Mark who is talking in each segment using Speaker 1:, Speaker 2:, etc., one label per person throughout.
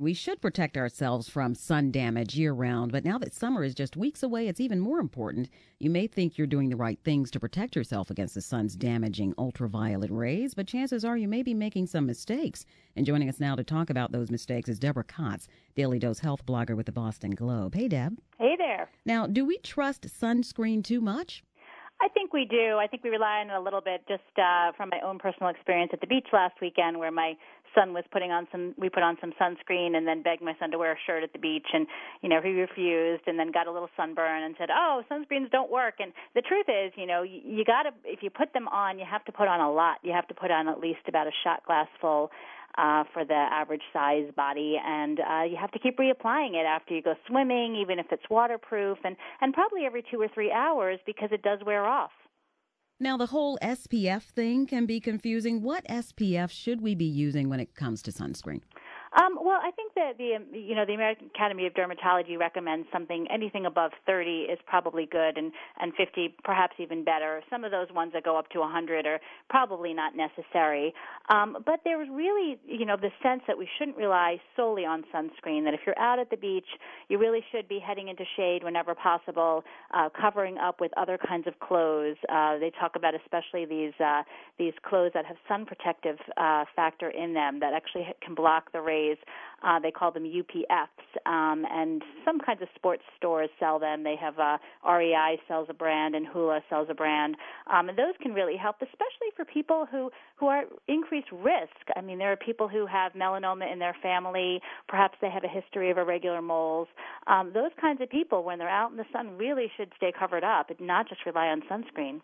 Speaker 1: We should protect ourselves from sun damage year round, but now that summer is just weeks away, it's even more important. You may think you're doing the right things to protect yourself against the sun's damaging ultraviolet rays, but chances are you may be making some mistakes. And joining us now to talk about those mistakes is Deborah Kotz, Daily Dose health blogger with the Boston Globe. Hey, Deb.
Speaker 2: Hey there.
Speaker 1: Now, do we trust sunscreen too much?
Speaker 2: I think we do. I think we rely on it a little bit just from my own personal experience at the beach last weekend where my son was we put on some sunscreen and then begged my son to wear a shirt at the beach and, he refused and then got a little sunburn and said, oh, sunscreens don't work. And the truth is, you got to, if you put them on, you have to put on a lot. You have to put on at least about a shot glass full for the average size body, and you have to keep reapplying it after you go swimming, even if it's waterproof, and probably every 2 or 3 hours because it does wear off.
Speaker 1: Now, the whole SPF thing can be confusing. What SPF should we be using when it comes to sunscreen?
Speaker 2: Well, I think that the American Academy of Dermatology recommends anything above 30 is probably good, and 50 perhaps even better. Some of those ones that go up to 100 are probably not necessary. But there's really, the sense that we shouldn't rely solely on sunscreen, that if you're out at the beach, you really should be heading into shade whenever possible, covering up with other kinds of clothes. They talk about especially these clothes that have sun protective factor in them that actually can block the rays. They call them UPFs, and some kinds of sports stores sell them. They have REI sells a brand and Hula sells a brand, and those can really help, especially for people who are increased risk. I mean, there are people who have melanoma in their family. Perhaps they have a history of irregular moles. Those kinds of people, when they're out in the sun, really should stay covered up and not just rely on sunscreen.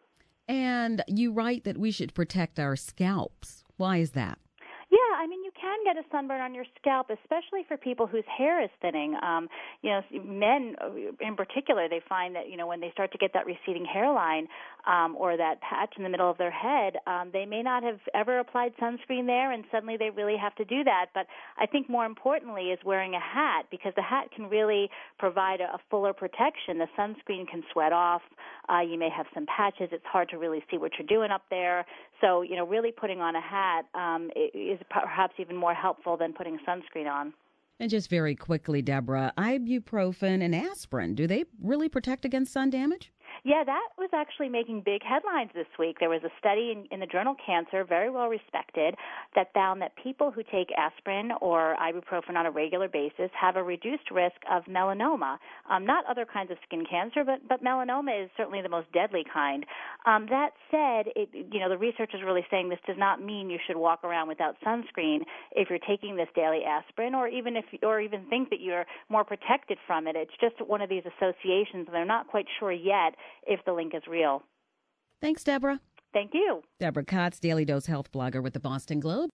Speaker 1: And you write that we should protect our scalps. Why is that?
Speaker 2: Yeah, I mean, you can get a sunburn on your scalp, especially for people whose hair is thinning. Men in particular, they find that, when they start to get that receding hairline or that patch in the middle of their head, they may not have ever applied sunscreen there, and suddenly they really have to do that. But I think more importantly is wearing a hat, because the hat can really provide a fuller protection. The sunscreen can sweat off. You may have some patches. It's hard to really see what you're doing up there. So, really putting on a hat is perhaps even more helpful than putting sunscreen on.
Speaker 1: And just very quickly, Deborah, ibuprofen and aspirin, do they really protect against sun damage?
Speaker 2: Yeah, that was actually making big headlines this week. There was a study in the journal Cancer, very well respected, that found that people who take aspirin or ibuprofen on a regular basis have a reduced risk of melanoma. Not other kinds of skin cancer, but melanoma is certainly the most deadly kind. That said, the research is really saying this does not mean you should walk around without sunscreen if you're taking this daily aspirin, or even think that you're more protected from it. It's just one of these associations, and they're not quite sure yet if the link is real.
Speaker 1: Thanks, Deborah.
Speaker 2: Thank you.
Speaker 1: Deborah Kotz, Daily Dose health blogger with the Boston Globe.